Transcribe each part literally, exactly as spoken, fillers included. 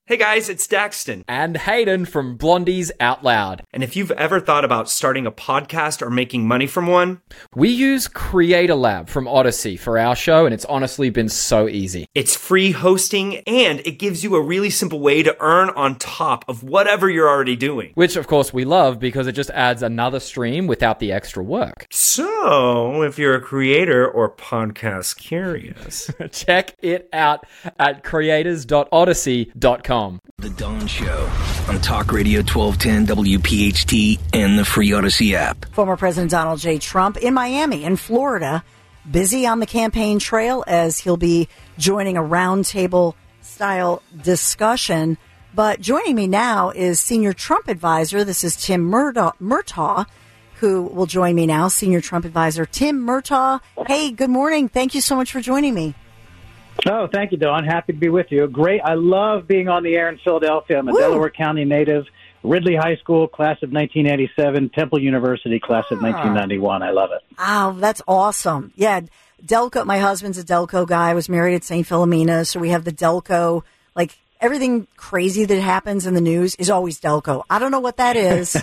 Hey guys, it's Daxton. And Hayden from Blondies Out Loud. And if you've ever thought about starting a podcast or making money from one, we use Creator Lab from Odyssey for our show, and it's honestly been so easy. It's free hosting, and it gives you a really simple way to earn on top of whatever you're already doing. Which, of course, we love because it just adds another stream without the extra work. So, if you're a creator or podcast curious, check it out at creators dot odyssey dot com. The Dawn Show on Talk Radio twelve ten W P H T and the free Odyssey app. Former President Donald J. Trump in Miami, in Florida, busy on the campaign trail as he'll be joining a roundtable-style discussion. But joining me now is Senior Trump Advisor. This is Tim Murtaugh, Murtaugh, who will join me now, Senior Trump Advisor Tim Murtaugh. Hey, good morning. Thank you so much for joining me. Oh, thank you, Dawn. Happy to be with you. Great. I love being on the air in Philadelphia. I'm a Woo. Delaware County native, Ridley High School, class of nineteen eighty-seven, Temple University, class ah. of nineteen ninety-one. I love it. Oh, that's awesome. Yeah, Delco, my husband's a Delco guy. I was married at Saint Philomena, so we have the Delco, like everything crazy that happens in the news is always Delco. I don't know what that is.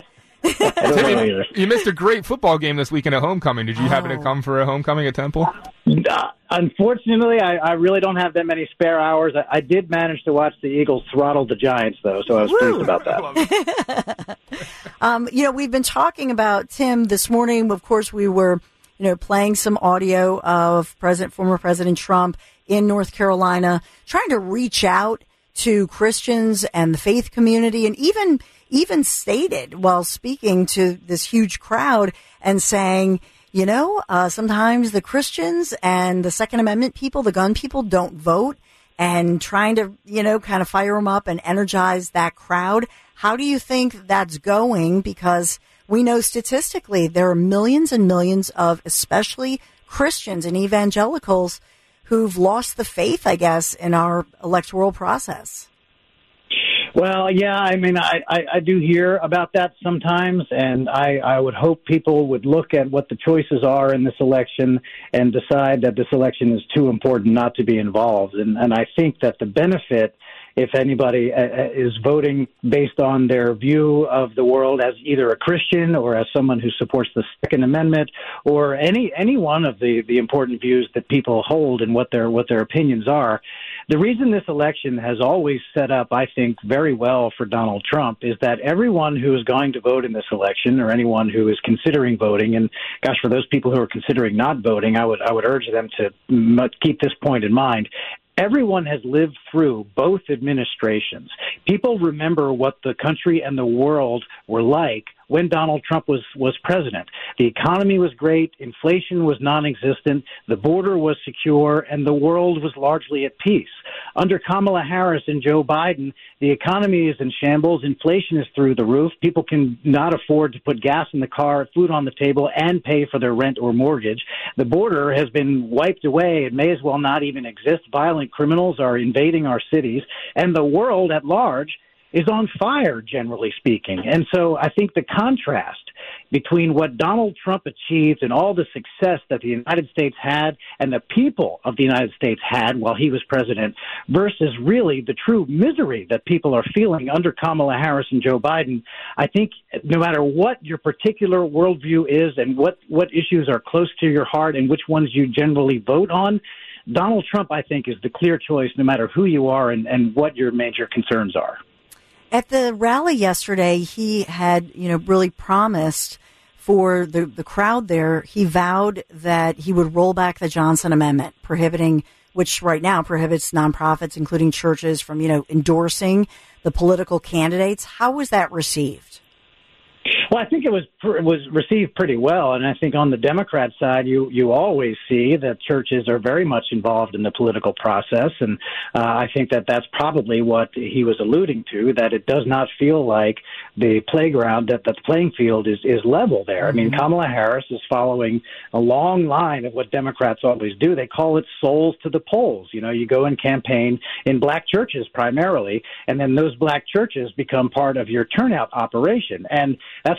Tim, you missed a great football game this weekend at homecoming. Did you oh. happen to come for a homecoming at Temple? Uh, unfortunately, I, I really don't have that many spare hours. I, I did manage to watch the Eagles throttle the Giants, though, so I was Woo. pleased about that. um, you know, we've been talking about, Tim, this morning. Of course, we were, you know, playing some audio of President, former President Trump in North Carolina, trying to reach out to Christians and the faith community, and even even stated while speaking to this huge crowd and saying, you know, uh, sometimes the Christians and the Second Amendment people, the gun people, don't vote, and trying to, you know, kind of fire them up and energize that crowd. How do you think that's going? Because we know statistically there are millions and millions of especially Christians and evangelicals who've lost the faith, I guess, in our electoral process. Well, yeah, I mean, I, I, I do hear about that sometimes, and I, I would hope people would look at what the choices are in this election and decide that this election is too important not to be involved. And, and I think that the benefit, if anybody uh, is voting based on their view of the world as either a Christian or as someone who supports the Second Amendment or any any one of the, the important views that people hold and what their what their opinions are. The reason this election has always set up, I think, very well for Donald Trump is that everyone who is going to vote in this election or anyone who is considering voting, and gosh, for those people who are considering not voting, I would I would urge them to keep this point in mind. Everyone has lived through both administrations. People remember what the country and the world were like when Donald Trump was, was president. The economy was great, inflation was non-existent, the border was secure, and the world was largely at peace. Under Kamala Harris and Joe Biden, the economy is in shambles, inflation is through the roof, people can not afford to put gas in the car, food on the table, and pay for their rent or mortgage. The border has been wiped away, it may as well not even exist. Violent criminals are invading our cities, and the world at large is on fire, generally speaking. And so I think the contrast between what Donald Trump achieved and all the success that the United States had and the people of the United States had while he was president versus really the true misery that people are feeling under Kamala Harris and Joe Biden, I think no matter what your particular worldview is and what, what issues are close to your heart and which ones you generally vote on, Donald Trump, I think, is the clear choice no matter who you are and, and what your major concerns are. At the rally yesterday, he had, you know, really promised for the, the crowd there, he vowed that he would roll back the Johnson Amendment, prohibiting, which right now prohibits nonprofits, including churches, from, you know, endorsing the political candidates. How was that received? Well, I think it was it was received pretty well, and I think on the Democrat side, you you always see that churches are very much involved in the political process, and uh, I think that that's probably what he was alluding to, that it does not feel like the playground, that, that the playing field is, is level there. Mm-hmm. I mean, Kamala Harris is following a long line of what Democrats always do. They call it souls to the polls. You know, you go and campaign in black churches primarily, and then those black churches become part of your turnout operation, and that's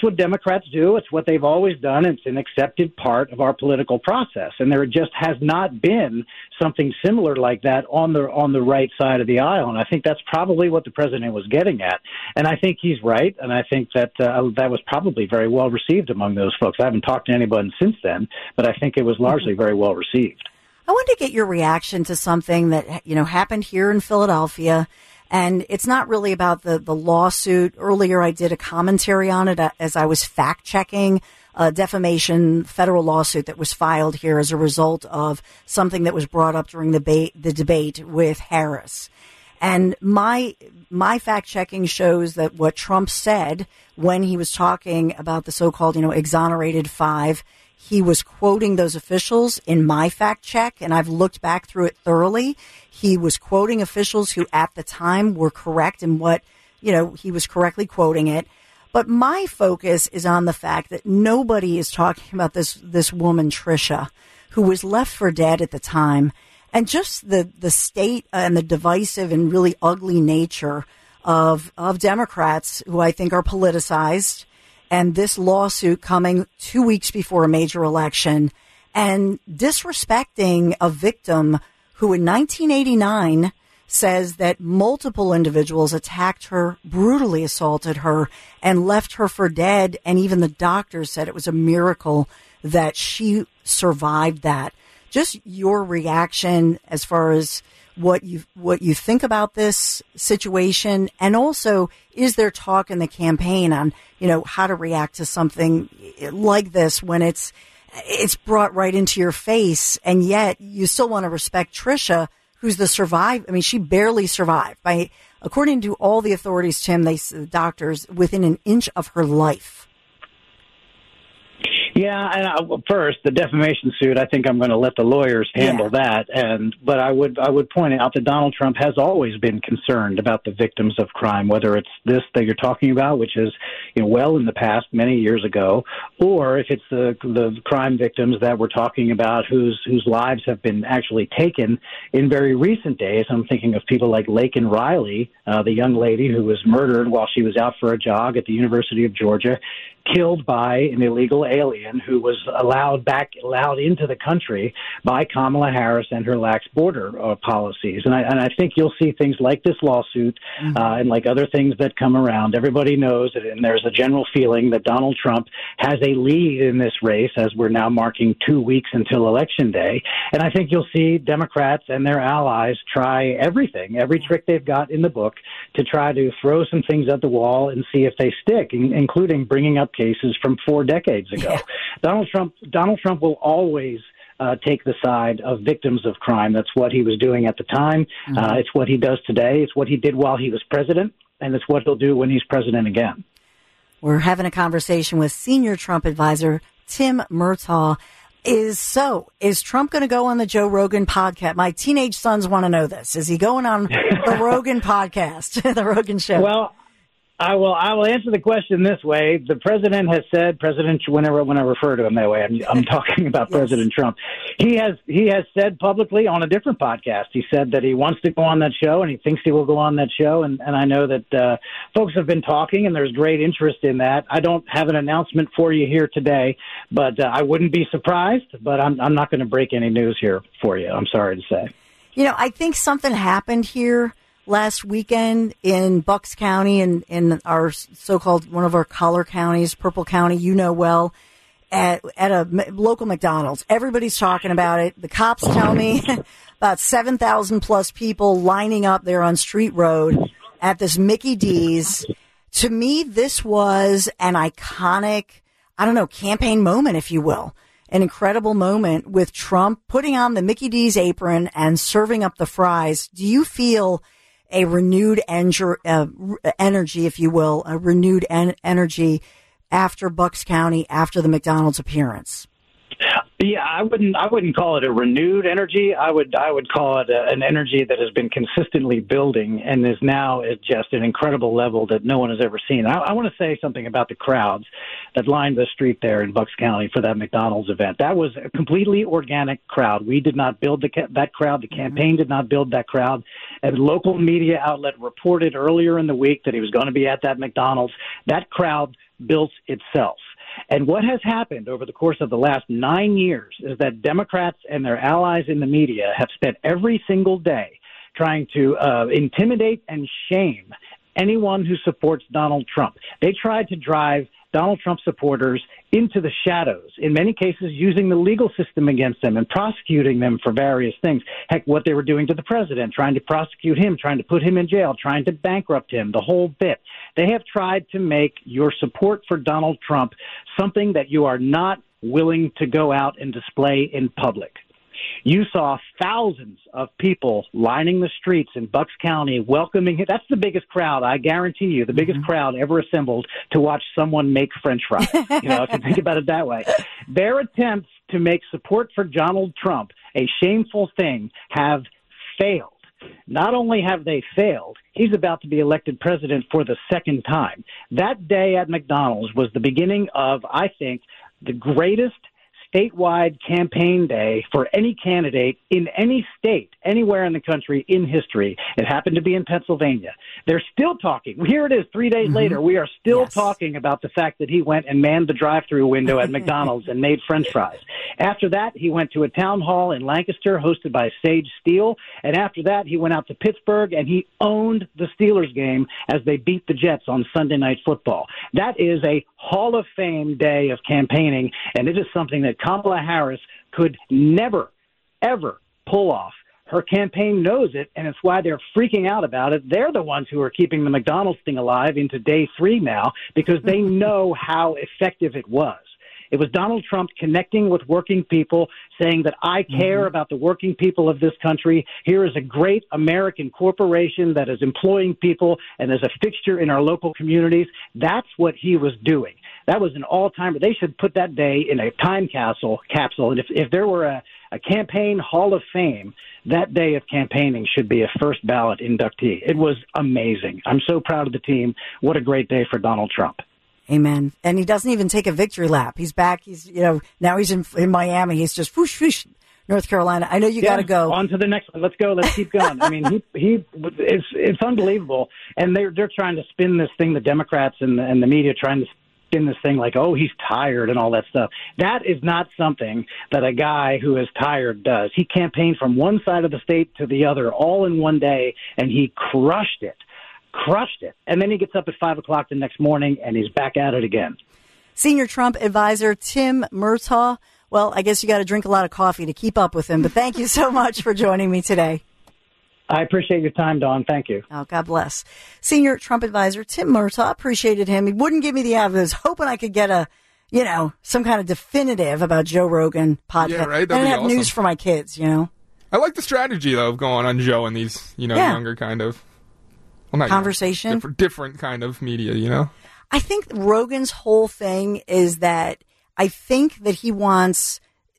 that's what Democrats do. It's what they've always done. It's an accepted part of our political process. And there just has not been something similar like that on the on the right side of the aisle. And I think that's probably what the president was getting at. And I think he's right. And I think that uh, that was probably very well received among those folks. I haven't talked to anybody since then, but I think it was largely very well received. I wanted to get your reaction to something that, you know, happened here in Philadelphia. And it's not really about the, the lawsuit. Earlier, I did a commentary on it as I was fact-checking a defamation federal lawsuit that was filed here as a result of something that was brought up during the, ba- the debate with Harris. And my my fact-checking shows that what Trump said when he was talking about the so-called, you know, exonerated five, he was quoting those officials in my fact check, and I've looked back through it thoroughly. He was quoting officials who at the time were correct in what, you know, he was correctly quoting it. But my focus is on the fact that nobody is talking about this, this woman, Tricia, who was left for dead at the time. And just the, the state and the divisive and really ugly nature of, of Democrats who I think are politicized. And this lawsuit coming two weeks before a major election and disrespecting a victim who in nineteen eighty-nine says that multiple individuals attacked her, brutally assaulted her, and left her for dead. And even the doctors said it was a miracle that she survived that. Just your reaction as far as what you what you think about this situation, and also is there talk in the campaign on, you know, how to react to something like this when it's it's brought right into your face, and yet you still want to respect Tricia, who's the survive. I mean, she barely survived by, according to all the authorities, Tim, they the doctors, within an inch of her life. Yeah, and I, well, first, the defamation suit, I think I'm going to let the lawyers handle yeah. that. And but I would I would point out that Donald Trump has always been concerned about the victims of crime, whether it's this that you're talking about, which is, you know, well in the past, many years ago, or if it's the the crime victims that we're talking about whose whose lives have been actually taken in very recent days. I'm thinking of people like Laken Riley, uh, the young lady who was murdered while she was out for a jog at the University of Georgia, killed by an illegal alien who was allowed back, allowed into the country by Kamala Harris and her lax border uh, policies. And I, and I think you'll see things like this lawsuit mm-hmm. uh, and like other things that come around. Everybody knows it, and there's a general feeling that Donald Trump has a lead in this race as we're now marking two weeks until Election Day. And I think you'll see Democrats and their allies try everything, every trick they've got in the book to try to throw some things at the wall and see if they stick, in, including bringing up cases from four decades ago. Yeah. Donald Trump, Donald Trump will always uh, take the side of victims of crime. That's what he was doing at the time. Mm-hmm. Uh, it's what he does today. It's what he did while he was president, and it's what he'll do when he's president again. We're having a conversation with senior Trump advisor Tim Murtaugh. Is so, is Trump going to go on the Joe Rogan podcast? My teenage sons want to know this. Is he going on the Rogan podcast, the Rogan show? Well, I will. I will answer the question this way. The president has said, President, whenever when I refer to him that way, I'm, I'm talking about yes. President Trump. He has he has said publicly on a different podcast. He said that he wants to go on that show and he thinks he will go on that show. And, and I know that uh, folks have been talking, and there's great interest in that. I don't have an announcement for you here today, but uh, I wouldn't be surprised. But I'm I'm not going to break any news here for you. I'm sorry to say. You know, I think something happened here last weekend in Bucks County and in, in our so-called one of our collar counties, Purple County, you know well, at, at a local McDonald's. Everybody's talking about it. The cops tell me about seven thousand plus people lining up there on Street Road at this Mickey D's. To me, this was an iconic, I don't know, campaign moment, if you will. An incredible moment with Trump putting on the Mickey D's apron and serving up the fries. Do you feel a renewed enger, uh, energy, if you will, a renewed en- energy after Bucks County, after the McDonald's appearance? Yeah, I wouldn't. I wouldn't call it a renewed energy. I would. I would call it a, an energy that has been consistently building and is now at just an incredible level that no one has ever seen. I, I want to say something about the crowds that lined the street there in Bucks County for that McDonald's event. That was a completely organic crowd. We did not build the, that crowd. The campaign did not build that crowd. A local media outlet reported earlier in the week that he was going to be at that McDonald's. That crowd built itself. And what has happened over the course of the last nine years is that Democrats and their allies in the media have spent every single day trying to uh, intimidate and shame anyone who supports Donald Trump. They tried to drive Donald Trump supporters into the shadows, in many cases using the legal system against them and prosecuting them for various things. Heck, what they were doing to the president, trying to prosecute him, trying to put him in jail, trying to bankrupt him, the whole bit. They have tried to make your support for Donald Trump something that you are not willing to go out and display in public. You saw thousands of people lining the streets in Bucks County welcoming him. That's the biggest crowd, I guarantee you, the biggest mm-hmm. crowd ever assembled to watch someone make French fries. You know, if you think about it that way. Their attempts to make support for Donald Trump a shameful thing have failed. Not only have they failed, he's about to be elected president for the second time. That day at McDonald's was the beginning of, I think, the greatest statewide campaign day for any candidate in any state, anywhere in the country in history. It happened to be in Pennsylvania. They're still talking. Here it is, three days mm-hmm. later. We are still yes. talking about the fact that he went and manned the drive-through window at McDonald's and made French fries. After that, he went to a town hall in Lancaster hosted by Sage Steele. And after that, he went out to Pittsburgh and he owned the Steelers game as they beat the Jets on Sunday Night Football. That is a Hall of Fame day of campaigning, and it is something that Kamala Harris could never, ever pull off. Her campaign knows it, and it's why they're freaking out about it. They're the ones who are keeping the McDonald's thing alive into day three now because they know how effective it was. It was Donald Trump connecting with working people, saying that I care mm-hmm. about the working people of this country. Here is a great American corporation that is employing people and is a fixture in our local communities. That's what he was doing. That was an all-timer. They should put that day in a time capsule. capsule. And if, if there were a, a campaign Hall of Fame, that day of campaigning should be a first ballot inductee. It was amazing. I'm so proud of the team. What a great day for Donald Trump. Amen. And he doesn't even take a victory lap. He's back. He's, you know, now he's in, in Miami. He's just whoosh, whoosh, North Carolina. I know you yeah, got to go. On to the next one. Let's go. Let's keep going. I mean, he, he, it's, it's unbelievable. And they're, they're trying to spin this thing, the Democrats and, and the media trying to spin this thing like, oh, he's tired and all that stuff. That is not something that a guy who is tired does. He campaigned from one side of the state to the other all in one day, and he crushed it. Crushed it. And then he gets up at five o'clock the next morning and he's back at it again. Senior Trump advisor Tim Murtaugh. Well, I guess you got to drink a lot of coffee to keep up with him, but thank you so much for joining me today. I appreciate your time, Dawn. Thank you. Oh, God bless. Senior Trump advisor Tim Murtaugh, appreciated him. He wouldn't give me the ad. I was hoping I could get a, you know, some kind of definitive about Joe Rogan podcast. Yeah, right. That'd and be have awesome. News for my kids, you know. I like the strategy, though, of going on Joe and these, you know, yeah. younger kind of. Well, not conversation. Young, different, different kind of media, you know? I think Rogan's whole thing is that I think that he wants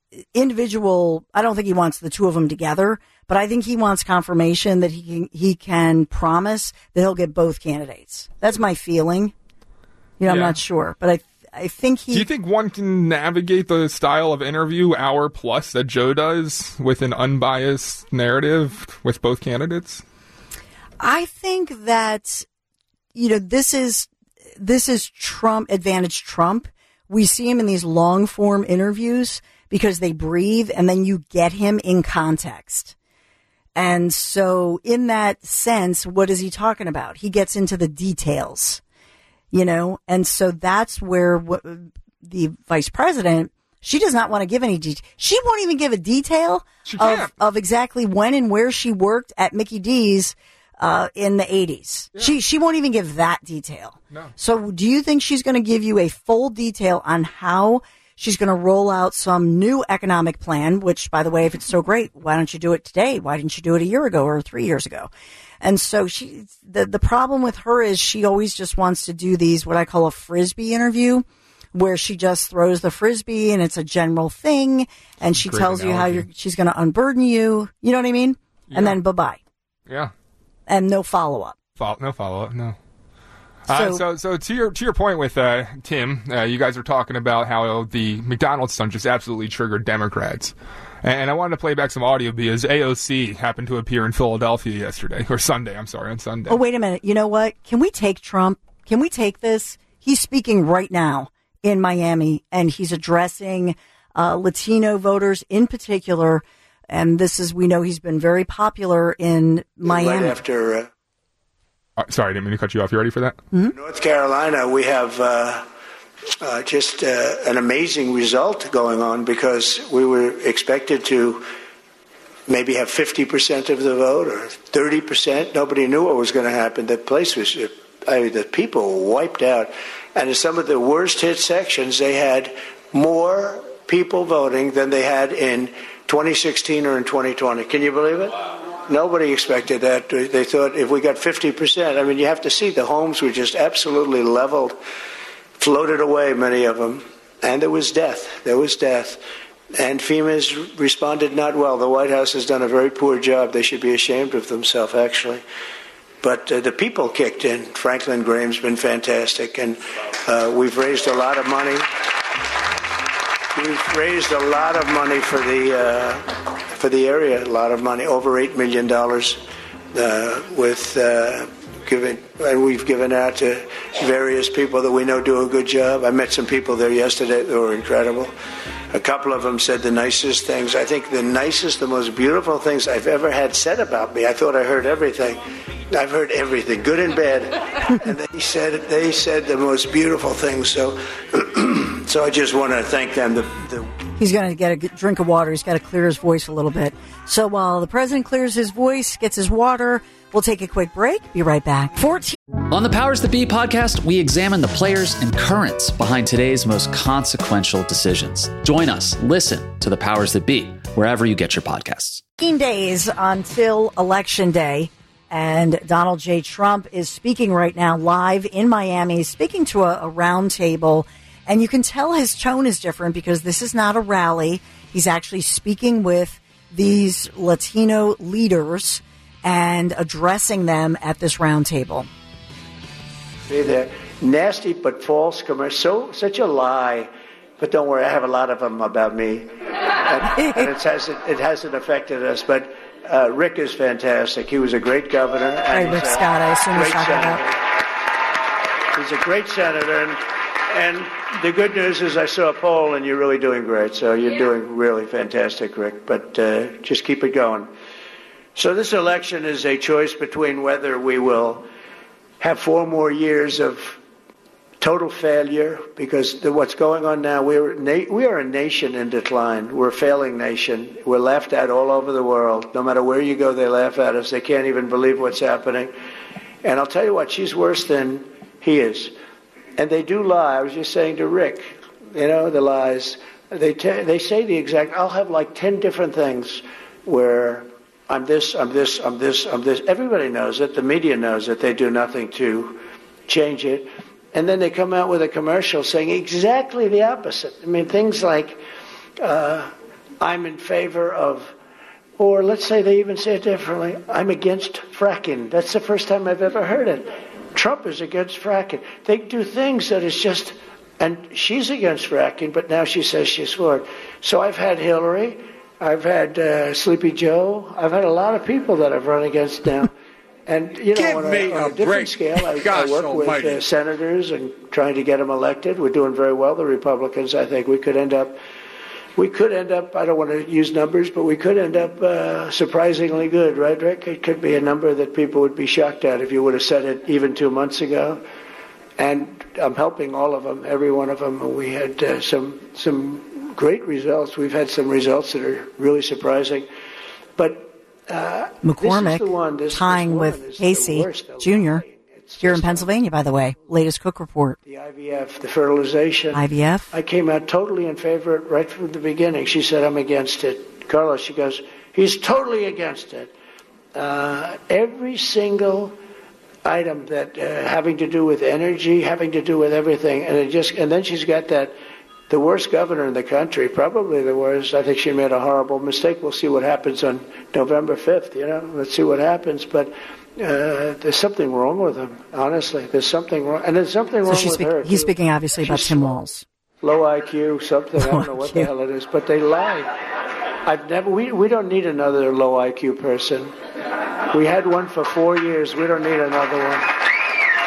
individual, I don't think he wants the two of them together, but I think he wants confirmation that he can, he can promise that he'll get both candidates. That's my feeling. You know, yeah. I'm not sure, but I I think he... Do you think one can navigate the style of interview, hour plus, that Joe does with an unbiased narrative with both candidates? I think that, you know, this is this is Trump, advantage Trump. We see him in these long form interviews because they breathe and then you get him in context. And so in that sense, what is he talking about? He gets into the details, you know, and so that's where what, the vice president, she does not want to give any detail. She won't even give a detail of, of exactly when and where she worked at Mickey D's Uh, in the eighties. Yeah. She she won't even give that detail. No. So do you think she's going to give you a full detail on how she's going to roll out some new economic plan, which, by the way, if it's so great, why don't you do it today? Why didn't you do it a year ago or three years ago? And so she the, the problem with her is she always just wants to do these, what I call a Frisbee interview, where she just throws the Frisbee and it's a general thing. And she Great tells analogy. you how you're, she's going to unburden you. You know what I mean? Yeah. And then bye-bye. Yeah. And no follow-up. Follow, no follow-up, no. So, uh, so, so to your to your point with uh, Tim, uh, you guys are talking about how the McDonald's stunt just absolutely triggered Democrats. And I wanted to play back some audio because A O C happened to appear in Philadelphia yesterday, or Sunday, I'm sorry, on Sunday. Oh, wait a minute. You know what? Can we take Trump? Can we take this? He's speaking right now in Miami, and he's addressing uh, Latino voters in particular. And this is, we know he's been very popular in Miami. Right after. Uh, uh, sorry, I didn't mean to cut you off. You ready for that? Mm-hmm. North Carolina, we have uh, uh, just uh, an amazing result going on because we were expected to maybe have fifty percent of the vote or thirty percent. Nobody knew what was going to happen. The place was, I mean, the people were wiped out. And in some of the worst hit sections, they had more people voting than they had in twenty sixteen or in twenty twenty. Can you believe it? Wow. Nobody expected that. They thought if we got fifty percent, I mean, you have to see the homes were just absolutely leveled, floated away, many of them. And there was death. There was death. And FEMA's responded not well. The White House has done a very poor job. They should be ashamed of themselves, actually. But uh, the people kicked in. Franklin Graham's been fantastic. And uh, we've raised a lot of money. We've raised a lot of money for the uh, for the area, a lot of money, over eight million dollars uh, with uh, giving, and we've given out to various people that we know do a good job. I met some people there yesterday that were incredible. A couple of them said the nicest things. I think the nicest, the most beautiful things I've ever had said about me. I thought I heard everything. I've heard everything, good and bad. And they said they said the most beautiful things. So, so I just want to thank them. The, the He's going to get a drink of water. He's got to clear his voice a little bit. So while the president clears his voice, gets his water, we'll take a quick break. Be right back. fourteen On the Powers That Be podcast, we examine the players and currents behind today's most consequential decisions. Join us. Listen to the Powers That Be wherever you get your podcasts. fifteen days until Election Day. And Donald J. Trump is speaking right now live in Miami. He's speaking to a, a round table. And you can tell his tone is different because this is not a rally. He's actually speaking with these Latino leaders and addressing them at this round table. They're nasty but false commercials. So, such a lie. But don't worry, I have a lot of them about me. And, and it, hasn't, it hasn't affected us. But uh, Rick is fantastic. He was a great governor. And right, Rick Scott, I assume you're talking about. He's a great senator. And, and the good news is I saw a poll, and you're really doing great. So you're yeah. doing really fantastic, Rick. But uh, just keep it going. So this election is a choice between whether we will have four more years of total failure, because the, what's going on now, we're na- we are a nation in decline. We're a failing nation. We're laughed at all over the world. No matter where you go, they laugh at us. They can't even believe what's happening. And I'll tell you what, she's worse than he is. And they do lie. I was just saying to Rick, you know, the lies. They t- they say the exact, I'll have like ten different things where I'm this, I'm this, I'm this, I'm this. Everybody knows it. The media knows it. They do nothing to change it. And then they come out with a commercial saying exactly the opposite. I mean, things like, uh, I'm in favor of, or let's say they even say it differently, I'm against fracking. That's the first time I've ever heard it. Trump is against fracking. They do things that is just, and she's against fracking, but now she says she's for it. So I've had Hillary, I've had uh, Sleepy Joe, I've had a lot of people that I've run against now. And, you know, Give on a, me on a a different break. scale, I, Gosh I work almighty. with uh, senators and trying to get them elected. We're doing very well. The Republicans, I think we could end up, we could end up, I don't want to use numbers, but we could end up uh, surprisingly good, right, Rick? It could be a number that people would be shocked at if you would have said it even two months ago. And I'm helping all of them, every one of them. We had uh, some some great results. We've had some results that are really surprising. But Uh, McCormick this is the one, this, tying this with Casey Junior here in Pennsylvania, by the way. Latest Cook report. The I V F, the fertilization. I V F? I came out totally in favor of it right from the beginning. She said, I'm against it. Carlos, she goes, he's totally against it. Uh, every single item that uh, having to do with energy, having to do with everything. And it just, and then she's got that, the worst governor in the country, probably the worst. I think she made a horrible mistake. We'll see what happens on November fifth, you know. Let's see what happens. But uh, there's something wrong with him, honestly. There's something wrong. And there's something wrong so with speak, her. He's too. speaking, obviously, about She's Tim Walz. Low I Q, something. I don't know what the hell it is. But they lie. I've never. We, we don't need another low I Q person. We had one for four years. We don't need another one.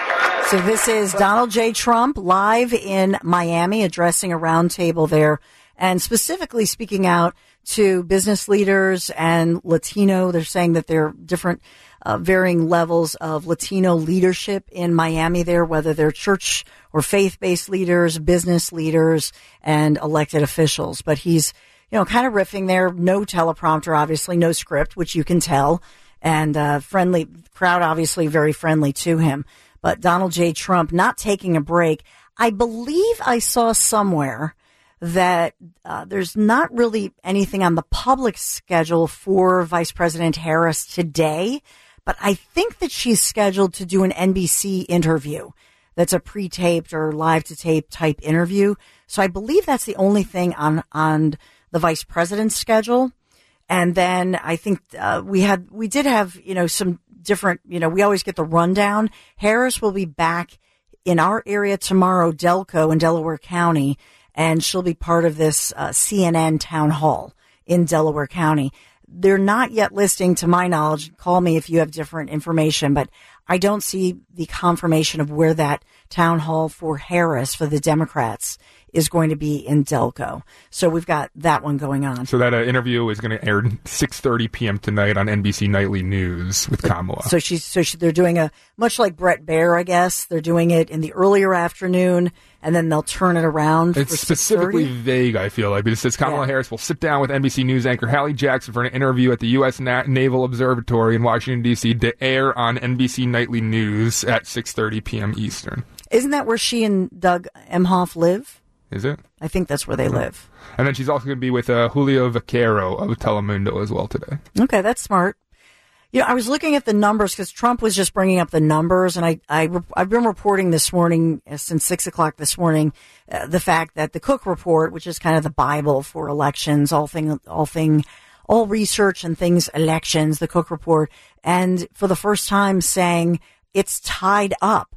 So this is Donald J. Trump live in Miami addressing a roundtable there and specifically speaking out to business leaders and Latino. They're saying that there are different uh, varying levels of Latino leadership in Miami there, whether they're church or faith-based leaders, business leaders, and elected officials. But he's, you know, kind of riffing there. No teleprompter, obviously, no script, which you can tell. And uh, friendly crowd, obviously very friendly to him. But Donald J. Trump not taking a break. I believe I saw somewhere that uh, there's not really anything on the public schedule for Vice President Harris today, but I think that she's scheduled to do an N B C interview that's a pre-taped or live-to-tape type interview. So I believe that's the only thing on, on the Vice President's schedule. And then I think uh, we had we did have, you know, some different, you know, we always get the rundown. Harris will be back in our area tomorrow, Delco in Delaware County, and she'll be part of this uh, C N N town hall in Delaware County. They're not yet listing, to my knowledge, call me if you have different information, but I don't see the confirmation of where that town hall for Harris, for the Democrats, is going to be in Delco. So we've got that one going on. So that uh, interview is going to air six thirty p.m. tonight on N B C Nightly News with Kamala. So she's so she, they're doing a, much like Bret Baier, I guess, they're doing it in the earlier afternoon, and then they'll turn it around. It's for specifically vague, I feel like, because it says Kamala yeah. Harris will sit down with N B C News anchor Hallie Jackson for an interview at the U S Na- Naval Observatory in Washington, D C to air on N B C Nightly News at six thirty p.m. Eastern. Isn't that where she and Doug Emhoff live? Is it? I think that's where they mm-hmm. live. And then she's also going to be with uh, Julio Vaquero of Telemundo as well today. Okay, that's smart. You know, I was looking at the numbers because Trump was just bringing up the numbers, and I, I, I've been reporting this morning, uh, since six o'clock this morning, uh, the fact that the Cook Report, which is kind of the Bible for elections, all thing, all thing, all research and things elections, the Cook Report, and for the first time saying it's tied up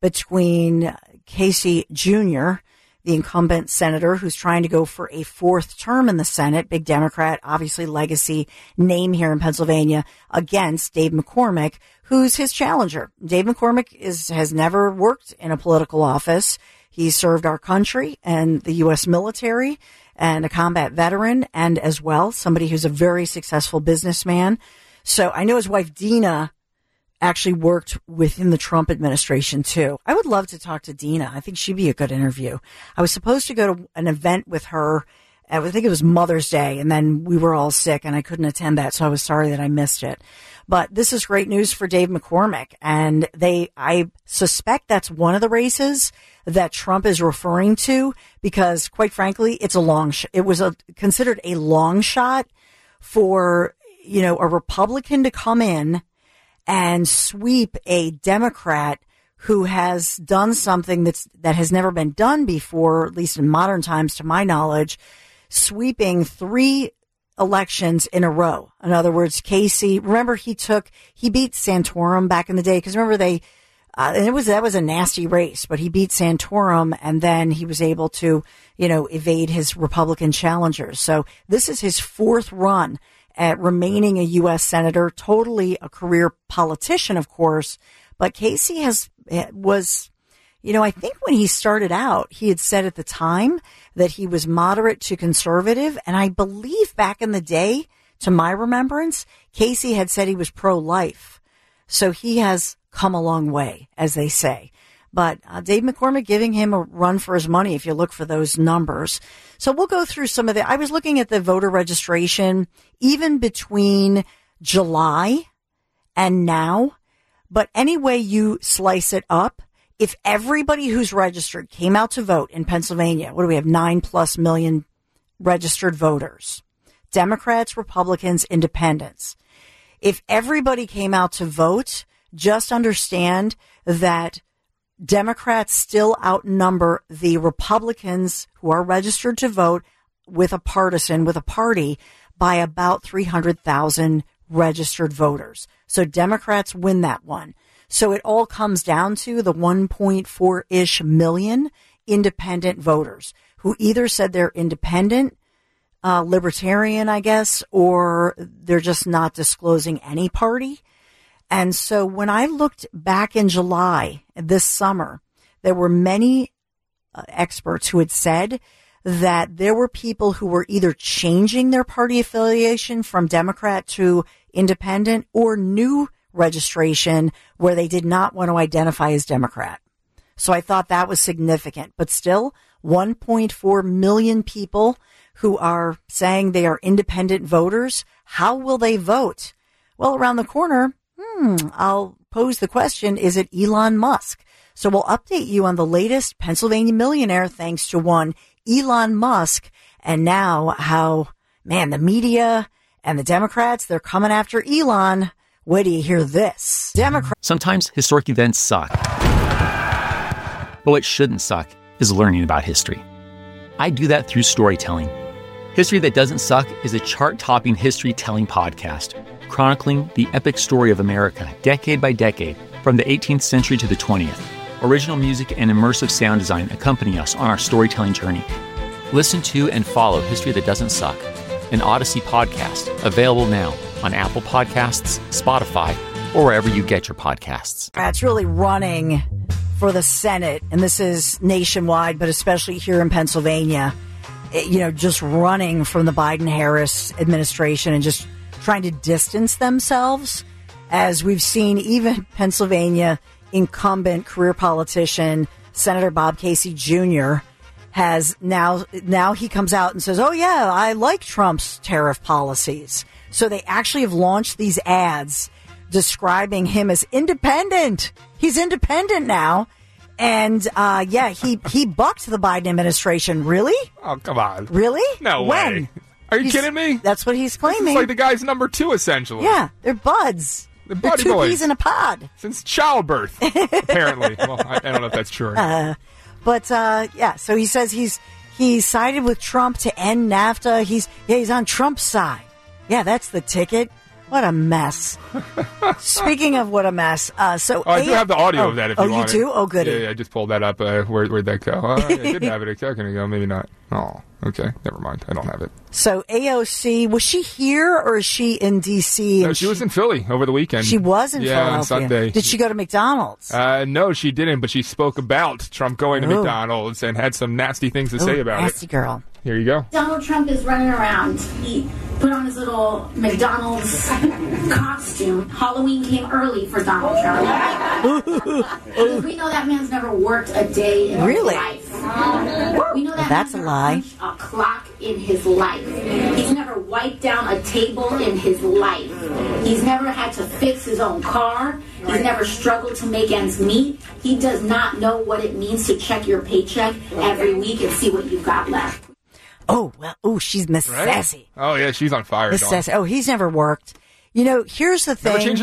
between Casey Junior, the incumbent senator who's trying to go for a fourth term in the Senate, big Democrat, obviously legacy name here in Pennsylvania, against Dave McCormick, who's his challenger. Dave McCormick is has never worked in a political office. He served our country and the U S military, and a combat veteran, and as well somebody who's a very successful businessman. So I know his wife Dina actually worked within the Trump administration too. I would love to talk to Dina. I think she'd be a good interview. I was supposed to go to an event with her. I think it was Mother's Day, and then we were all sick and I couldn't attend that. So I was sorry that I missed it. But this is great news for Dave McCormick. And they, I suspect that's one of the races that Trump is referring to, because quite frankly, it's a long, sh- it was a, considered a long shot for, you know, a Republican to come in and sweep a Democrat who has done something that's, that has never been done before, at least in modern times, to my knowledge, sweeping three elections in a row. In other words, Casey, remember he took, he beat Santorum back in the day, because remember they, uh, and it was, that was a nasty race, but he beat Santorum, and then he was able to, you know, evade his Republican challengers. So this is his fourth run at remaining a U S senator, totally a career politician, of course. But Casey has, was, you know, I think when he started out, he had said at the time that he was moderate to conservative. And I believe back in the day, to my remembrance, Casey had said he was pro-life. So he has come a long way, as they say. But uh, Dave McCormick giving him a run for his money if you look for those numbers. So we'll go through some of the, I was looking at the voter registration even between July and now. But any way you slice it up, if everybody who's registered came out to vote in Pennsylvania, what do we have? Nine plus million registered voters, Democrats, Republicans, Independents. If everybody came out to vote, just understand that Democrats still outnumber the Republicans who are registered to vote with a partisan, with a party, by about three hundred thousand registered voters. So Democrats win that one. So it all comes down to the one point four-ish million independent voters who either said they're independent, uh, libertarian, I guess, or they're just not disclosing any party. And so when I looked back in July this summer, there were many uh, experts who had said that there were people who were either changing their party affiliation from Democrat to independent or new registration where they did not want to identify as Democrat. So I thought that was significant. But still, one point four million people who are saying they are independent voters. How will they vote? Well, around the corner, hmm, I'll pose the question, is it Elon Musk? So we'll update you on the latest Pennsylvania millionaire thanks to one Elon Musk, and now how, man, the media and the Democrats, they're coming after Elon. Wait till you hear this. Democrats. Sometimes historic events suck. But what shouldn't suck is learning about history. I do that through storytelling. History That Doesn't Suck is a chart-topping history-telling podcast, chronicling the epic story of America, decade by decade, from the eighteenth century to the twentieth. Original music and immersive sound design accompany us on our storytelling journey. Listen to and follow History That Doesn't Suck, an Odyssey podcast, available now on Apple Podcasts, Spotify, or wherever you get your podcasts. That's really running for the Senate, and this is nationwide, but especially here in Pennsylvania, you know, just running from the Biden-Harris administration and just trying to distance themselves, as we've seen even Pennsylvania incumbent career politician Senator Bob Casey Junior has now, now he comes out and says, oh yeah, I like Trump's tariff policies. So they actually have launched these ads describing him as independent. He's independent now. And, uh, yeah, he, he bucked the Biden administration. Really? Oh, come on. Really? No when? way. Are you he's, kidding me? That's what he's claiming. This is like the guy's number two, essentially. Yeah, they're buds. They're, they're buddy two boys. peas in a pod. Since childbirth, apparently. Well, I, I don't know if that's true or not. Uh, but, uh, yeah, so he says he's he sided with Trump to end NAFTA. He's, yeah, he's on Trump's side. Yeah, that's the ticket. What a mess. Speaking of what a mess, uh, so... Oh, I do have the audio oh, of that if oh, you want you do? it. Oh, goody. Yeah, yeah, I just pulled that up. Uh, where, where'd that go? Oh, I did have it a second ago. Maybe not. Oh, okay. Never mind. I don't have it. So A O C, was she here or is she in D C? No, she, she was in Philly over the weekend. She was in yeah, Philadelphia. on Sunday. Did she go to McDonald's? Uh, no, she didn't, but she spoke about Trump going to Ooh. McDonald's and had some nasty things to Ooh, say about nasty it. Nasty girl. Here you go. Donald Trump is running around. He put on his little McDonald's costume. Halloween came early for Donald Trump. Because we know that man's never worked a day in really? his life. We know that well, that's a lie. A clock in his life. He's never wiped down a table in his life. He's never had to fix his own car. He's never struggled to make ends meet. He does not know what it means to check your paycheck every week and see what you've got left. Oh, well, oh, she's Miss Right? Sassy. Oh, yeah, she's on fire. Miss Sassy. Oh, he's never worked. You know, here's the thing. Never changed a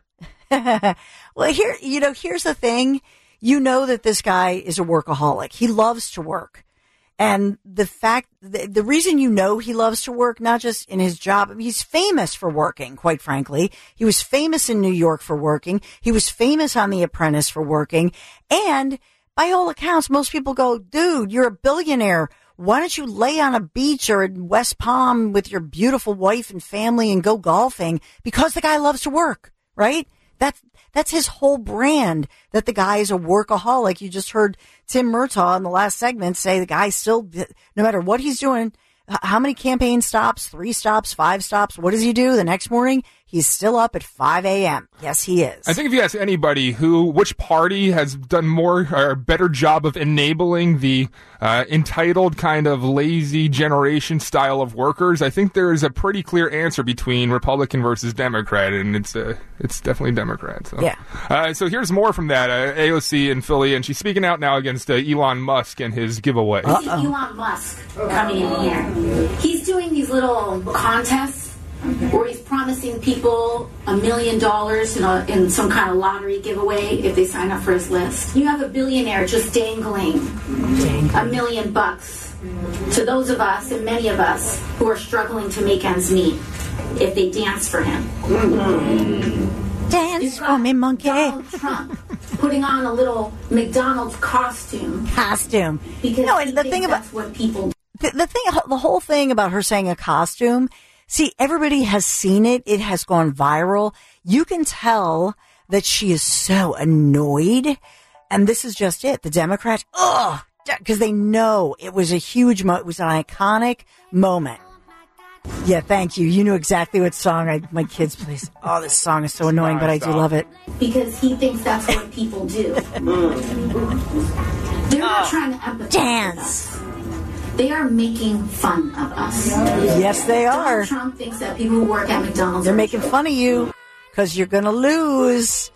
tire. Well, here, you know, here's the thing. You know that this guy is a workaholic. He loves to work. And the fact, the, the reason you know he loves to work, not just in his job, I mean, he's famous for working, quite frankly. He was famous in New York for working. He was famous on The Apprentice for working. And by all accounts, most people go, dude, you're a billionaire. Why don't you lay on a beach or in West Palm with your beautiful wife and family and go golfing? Because the guy loves to work, right? That's, that's his whole brand, that the guy is a workaholic. You just heard Tim Murtaugh in the last segment say the guy still, no matter what he's doing, how many campaign stops, three stops, five stops, what does he do the next morning? He's still up at five a.m. Yes, he is. I think if you ask anybody who, which party has done more or a better job of enabling the uh, entitled kind of lazy generation style of workers, I think there is a pretty clear answer between Republican versus Democrat, and it's uh, it's definitely Democrat. So. Yeah. Uh, so here's more from that uh, A O C in Philly, and she's speaking out now against uh, Elon Musk and his giveaway. I see Elon Musk coming in here. He's doing these little contests where he's promising people a million dollars in, a, in some kind of lottery giveaway if they sign up for his list. You have a billionaire just dangling a million bucks to those of us, and many of us, who are struggling to make ends meet if they dance for him. Dance for me, monkey. Donald Trump putting on a little McDonald's costume. Costume. Because no, and he the thinks thing about that's what people the, the thing, the whole thing about her saying a costume See, everybody has seen it. It has gone viral. You can tell that she is so annoyed. And this is just it. The Democrats, ugh, because they know it was a huge moment. It was an iconic moment. Yeah, thank you. You knew exactly what song I, my kids play. Oh, this song is so annoying, but I do love it. Because he thinks that's what people do. They're not trying to empathize Dance. with us. They are making fun of us. Yes, they are. Donald Trump thinks that people who work at McDonald's They're are making fun of you because you're going to lose.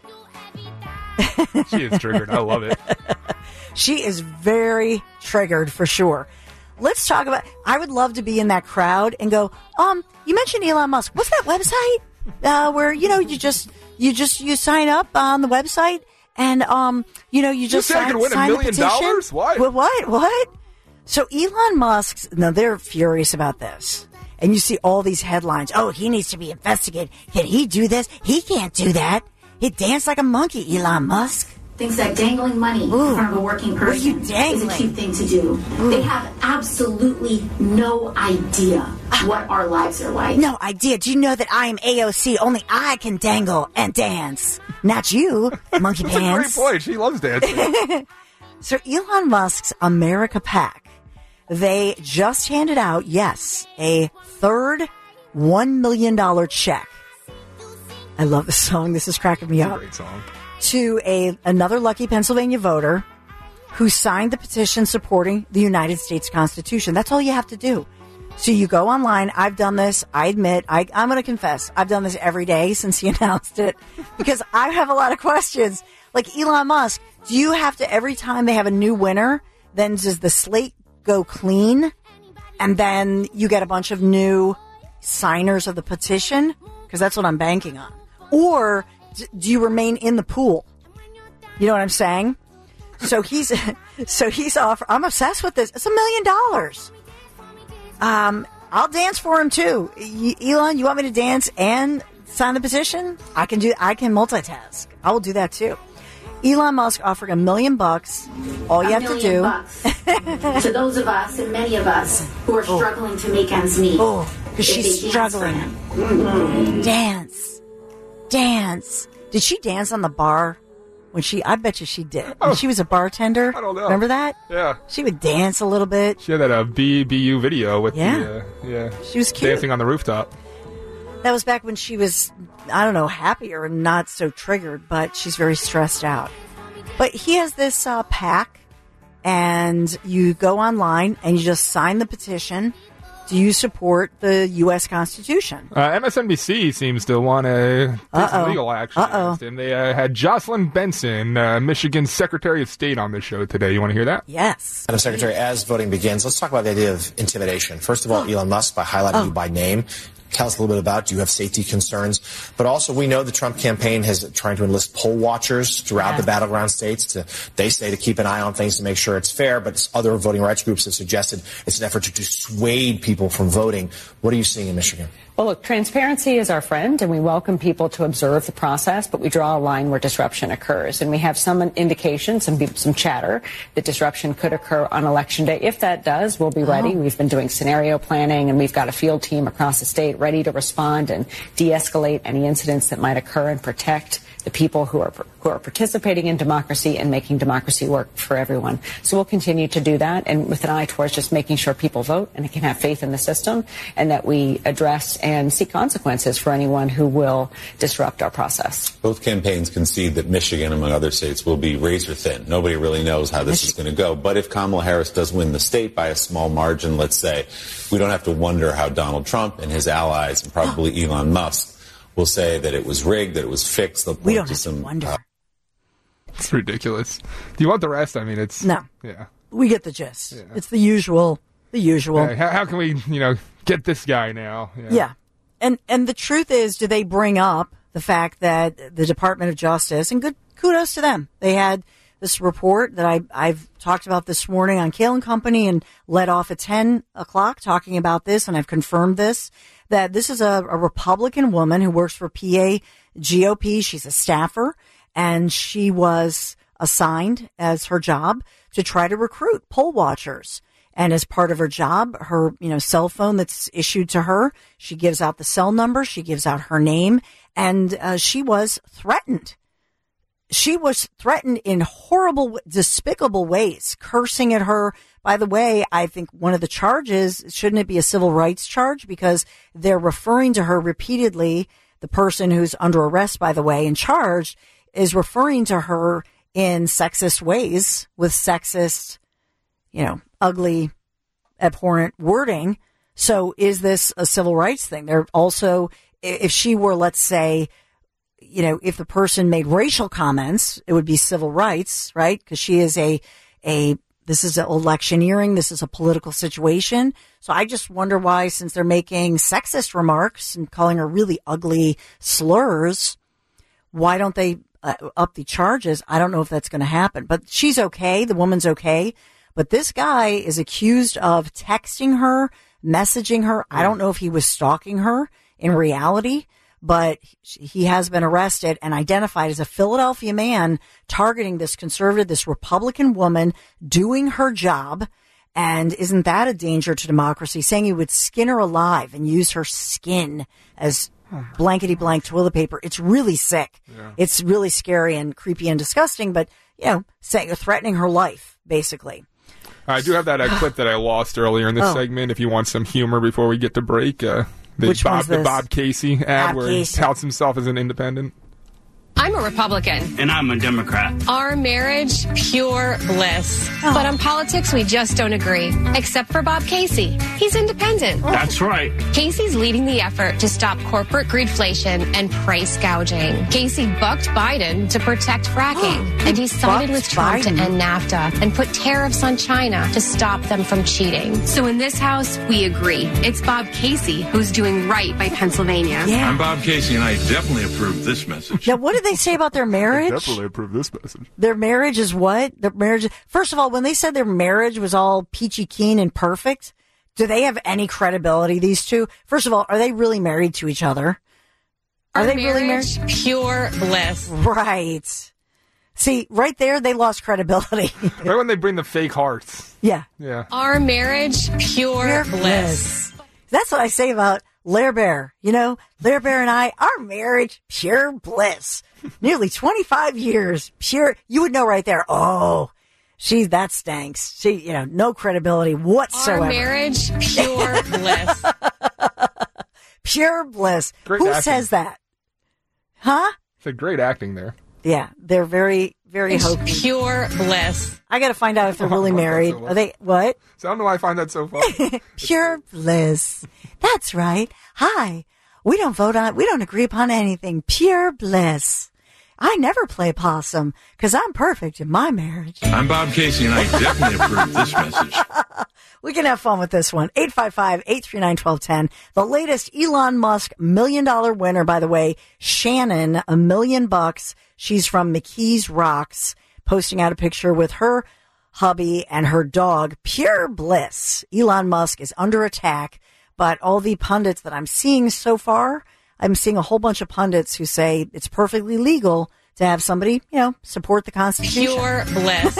She is triggered. I love it. She is very triggered for sure. Let's talk about, I would love to be in that crowd and go, um, you mentioned Elon Musk. What's that website? Uh, where, you know, you just, you just, you sign up on the website and, um, you know, you just you sign, could win sign a the million petition. dollars? What? What, what? What? So Elon Musk's, no, they're furious about this. And you see all these headlines. Oh, he needs to be investigated. Can he do this? He can't do that. He danced like a monkey, Elon Musk. Thinks that dangling money Ooh, in front of a working person what are you dangling? is a cheap thing to do. Ooh. They have absolutely no idea what our lives are like. No idea. Do you know that I am A O C? Only I can dangle and dance. Not you, monkey That's pants. a great point. She loves dancing. So Elon Musk's America PAC, they just handed out, yes, a third one million dollars check. I love this song. This is cracking me It's up. a great song. To a another lucky Pennsylvania voter who signed the petition supporting the United States Constitution. That's all you have to do. So you go online. I've done this. I admit, I, I'm going to confess, I've done this every day since he announced it because I have a lot of questions. Like Elon Musk, do you have to, every time they have a new winner, then does the slate go clean? And then you get a bunch of new signers of the petition? Because that's what I'm banking on. Or do you remain in the pool? You know what I'm saying? So he's, so he's off. I'm obsessed with this. It's a million dollars. Um, I'll dance for him too. Y- Elon, you want me to dance and sign the petition? I can do, I can multitask. I will do that too. Elon Musk offering a million bucks. All you a have to do. Bucks to those of us and many of us who are struggling oh. to make ends meet. Oh, because she's struggling. Mm-hmm. Dance. Dance. Did she dance on the bar when she, I bet you she did. When oh, she was a bartender. I don't know. Remember that? Yeah. She would dance a little bit. She had that uh, B B U video with yeah. the, uh, yeah. She was cute. Dancing on the rooftop. That was back when she was, I don't know, happier and not so triggered, but she's very stressed out. But he has this uh, PAC, and you go online and you just sign the petition. Do you support the U S Constitution? Uh, M S N B C seems to want to take some legal action Uh-oh. against him. They uh, had Jocelyn Benson, uh, Michigan's Secretary of State, on this show today. You want to hear that? Yes. Madam Secretary, as voting begins, let's talk about the idea of intimidation. First of all, Elon Musk, by highlighting oh. you by name, tell us a little bit about, do you have safety concerns? But also, we know the Trump campaign has trying to enlist poll watchers throughout yeah. the battleground states to, they say, to keep an eye on things to make sure it's fair. But other voting rights groups have suggested it's an effort to dissuade people from voting. What are you seeing in Michigan? Well, look, transparency is our friend, and we welcome people to observe the process, but we draw a line where disruption occurs. And we have some indication, some some chatter, that disruption could occur on Election Day. If that does, we'll be ready. Oh. We've been doing scenario planning, and we've got a field team across the state ready to respond and de-escalate any incidents that might occur and protect the people who are who are participating in democracy and making democracy work for everyone. So we'll continue to do that, and with an eye towards just making sure people vote and can have faith in the system, and that we address and seek consequences for anyone who will disrupt our process. Both campaigns concede that Michigan, among other states, will be razor thin. Nobody really knows how this is going to go. But if Kamala Harris does win the state by a small margin, let's say, we don't have to wonder how Donald Trump and his allies, and probably Elon Musk, will say that it was rigged, that it was fixed. They'll point we don't to have some, to wonder. Uh, it's ridiculous. Do you want the rest? I mean, it's... No. Yeah. We get the gist. Yeah. It's the usual. The usual. Yeah, how, how can we, you know, get this guy now? Yeah. yeah. And and the truth is, do they bring up the fact that the Department of Justice, and good kudos to them, they had this report that I, I've talked about this morning on Kale and Company and led off at ten o'clock talking about this, and I've confirmed this, that this is a, a Republican woman who works for P A G O P. She's a staffer, and she was assigned as her job to try to recruit poll watchers. And as part of her job, her, you know, cell phone that's issued to her, she gives out the cell number, she gives out her name, and uh, she was threatened. She was threatened in horrible, despicable ways, cursing at her. By the way, I think one of the charges, shouldn't it be a civil rights charge? Because they're referring to her repeatedly. The person who's under arrest, by the way, and charged is referring to her in sexist ways with sexist, you know, ugly, abhorrent wording. So is this a civil rights thing? They're also, if she were, let's say, you know, if the person made racial comments, it would be civil rights, right? Because she is a, a, this is an electioneering. This is a political situation. So I just wonder why, since they're making sexist remarks and calling her really ugly slurs, why don't they uh, up the charges? I don't know if that's going to happen, but she's okay. The woman's okay. But this guy is accused of texting her, messaging her. I don't know if he was stalking her in reality, but he has been arrested and identified as a Philadelphia man targeting this conservative, this Republican woman doing her job. And isn't that a danger to democracy? Saying he would skin her alive and use her skin as blankety blank toilet paper. It's really sick. Yeah. It's really scary and creepy and disgusting, but, you know, saying, threatening her life, basically. I do have that uh, clip that I lost earlier in this oh. segment. If you want some humor before we get to break. Uh, The Which Bob, one's this? The Bob Casey ad Bob where Casey. he touts himself as an independent. I'm a Republican. And I'm a Democrat. Our marriage, pure bliss. Oh. But on politics, we just don't agree. Except for Bob Casey. He's independent. That's right. Casey's leading the effort to stop corporate greedflation and price gouging. Casey bucked Biden to protect fracking. And he sided with Trump Biden. to end NAFTA and put tariffs on China to stop them from cheating. So in this House, we agree. It's Bob Casey who's doing right by Pennsylvania. Yeah. I'm Bob Casey, and I definitely approve this message. Now, what did they say about their marriage? I definitely approve this message. Their marriage is what? Their marriage. First of all, when they said their marriage was all peachy keen and perfect, do they have any credibility, these two? First of all, are they really married to each other? Are Our they marriage, really married? Pure bliss. Right. See, right there, they lost credibility. Right when they bring the fake hearts. Yeah. Yeah. Our marriage, pure, pure bliss. bliss. That's what I say about Lair Bear. You know, Lair Bear and I, our marriage, pure bliss. Nearly twenty-five years, pure. You would know right there. Oh, she, that stinks. She, you know, no credibility whatsoever. Our marriage, pure bliss. Pure bliss. Great Who acting. says that? Huh? It's a great acting there. Yeah, they're very, very It's hokey. pure bliss. I got to find out if they're really married. Are they, what? So I don't know why I find that so funny. Pure bliss. That's right. Hi. We don't vote on, we don't agree upon anything. Pure bliss. I never play possum because I'm perfect in my marriage. I'm Bob Casey, and I definitely approve this message. We can have fun with this one. eight five five, eight three nine, one two one zero. The latest Elon Musk million dollar winner, by the way, Shannon, a million bucks. She's from McKees Rocks, posting out a picture with her hubby and her dog. Pure bliss. Elon Musk is under attack, but all the pundits that I'm seeing so far, I'm seeing a whole bunch of pundits who say it's perfectly legal to have somebody, you know, support the Constitution. Pure bliss.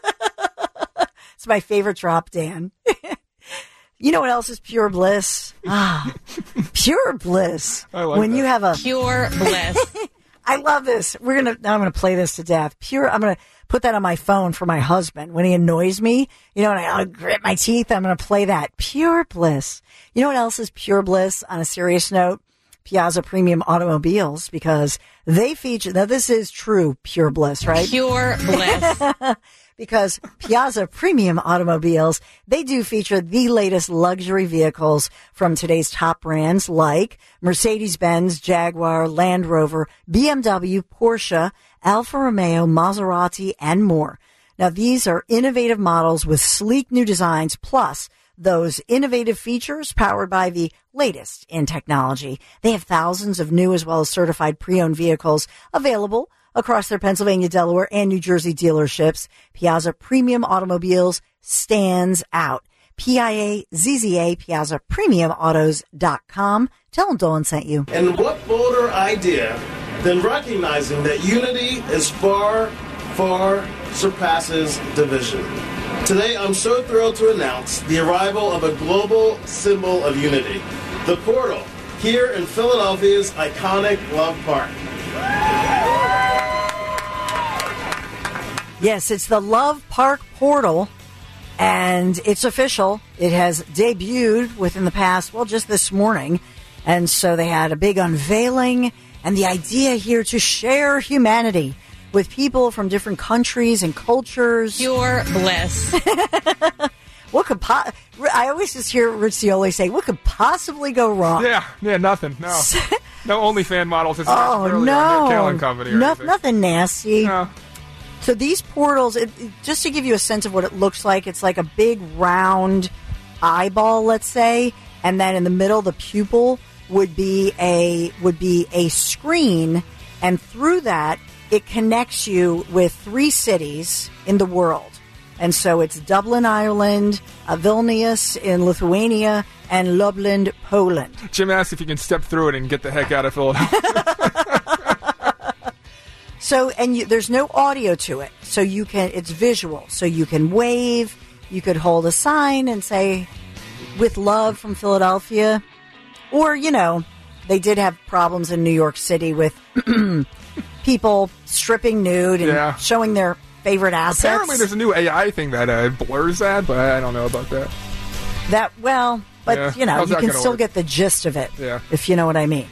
It's my favorite drop, Dan. You know what else is pure bliss? Ah, pure bliss. I like when that. you have a Pure bliss. I love this. We're gonna. I'm gonna play this to death. Pure. I'm gonna put that on my phone for my husband when he annoys me. You know, and I, I'll grit my teeth. I'm gonna play that. Pure bliss. You know what else is pure bliss? On a serious note, Piazza Premium Automobiles, because they feature. Now, this is true pure bliss, right? Pure bliss. Because Piazza Premium Automobiles, they do feature the latest luxury vehicles from today's top brands like Mercedes-Benz, Jaguar, Land Rover, B M W, Porsche, Alfa Romeo, Maserati, and more. Now, these are innovative models with sleek new designs, plus those innovative features powered by the latest in technology. They have thousands of new as well as certified pre-owned vehicles available across their Pennsylvania, Delaware, and New Jersey dealerships. Piazza Premium Automobiles stands out. P I A Z Z A, piazza premium autos dot com. Tell them Dolan sent you. And what bolder idea than recognizing that unity is far, far surpasses division. Today, I'm so thrilled to announce the arrival of a global symbol of unity, the Portal, here in Philadelphia's iconic Love Park. Yes, it's the Love Park Portal, and it's official. It has debuted within the past, well, just this morning, and so they had a big unveiling, and the idea here to share humanity with people from different countries and cultures. Pure bliss. What could po- I always just hear Rich Cioli say, what could possibly go wrong? Yeah, yeah, nothing. No, no OnlyFans models. It's not Oh, really no. on your Callan company or no anything. nothing nasty. No. So these portals, it, it- just to give you a sense of what it looks like, it's like a big round eyeball, let's say, and then in the middle, the pupil would be a would be a screen, and through that, it connects you with three cities in the world. And so it's Dublin, Ireland, uh, Vilnius in Lithuania, and Lublin, Poland. Jim asked if you can step through it and get the heck out of Philadelphia. So, and you, there's no audio to it. So you can, it's visual. So you can wave, you could hold a sign and say, with love from Philadelphia. Or, you know, they did have problems in New York City with people stripping nude and Yeah. showing their favorite assets. Apparently, there's a new A I thing that uh, blurs that, but I don't know about that. That, well, but, Yeah. you know, How's you that can gonna still work? get the gist of it, Yeah. if you know what I mean.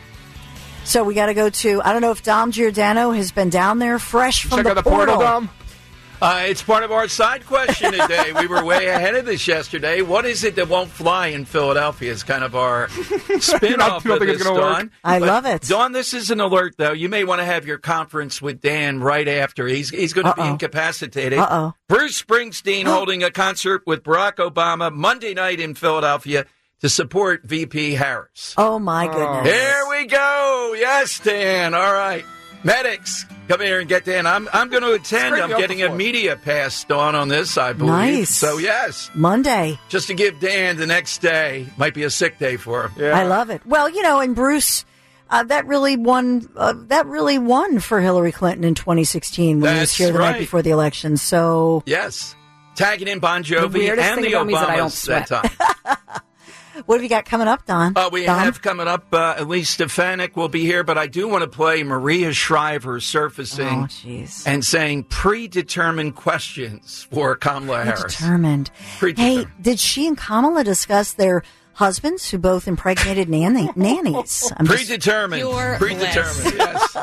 So we got to go to, I don't know if Dom Giordano has been down there fresh from Check the, out the portal, Dom. Uh, it's part of our side question today. We were way ahead of this yesterday. What is it that won't fly in Philadelphia? Is kind of our spin-off You don't of think it's this, gonna work? Dawn. I But, love it. Dawn, this is an alert, though. You may want to have your conference with Dan right after. He's he's going to be Uh-oh. incapacitated. Uh-oh. Bruce Springsteen holding a concert with Barack Obama Monday night in Philadelphia to support V P Harris. Oh, my goodness. Here we go. Yes, Dan. All right. Medics, come here and get Dan. I'm I'm going to attend. Straighten I'm you out getting a before. media pass, Dawn, on this, I believe. Nice. So, yes. Monday. Just to give Dan the next day. Might be a sick day for him. Yeah. I love it. Well, you know, and Bruce, uh, that really won. Uh, that really won for Hillary Clinton in twenty sixteen when he was That's here the right. night before the election. So, Yes. Tagging in Bon Jovi The weirdest and thing the about me is that I don't Obamas that sweat. time. what have you got coming up, Don? Uh, we Don? have coming up, uh, at least Stefanik will be here, but I do want to play Maria Shriver surfacing Oh, jeez. and saying predetermined questions for Kamala Harris. Determined. Predetermined. Hey, did she and Kamala discuss their husbands who both impregnated nanny, nannies? I'm just- Predetermined. Pure Predetermined, yes.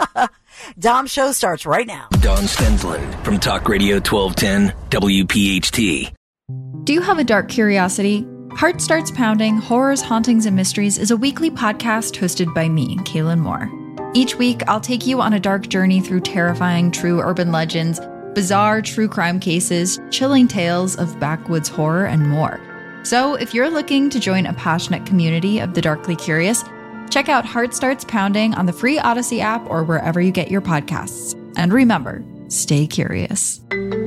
Dom show starts right now. Don Stensland from Talk Radio twelve ten W P H T. Do you have a dark curiosity? Heart Starts Pounding, Horrors, Hauntings, and Mysteries is a weekly podcast hosted by me, Kaylin Moore. Each week, I'll take you on a dark journey through terrifying true urban legends, bizarre true crime cases, chilling tales of backwoods horror, and more. So if you're looking to join a passionate community of the darkly curious, check out Heart Starts Pounding on the free Odyssey app or wherever you get your podcasts. And remember, stay curious.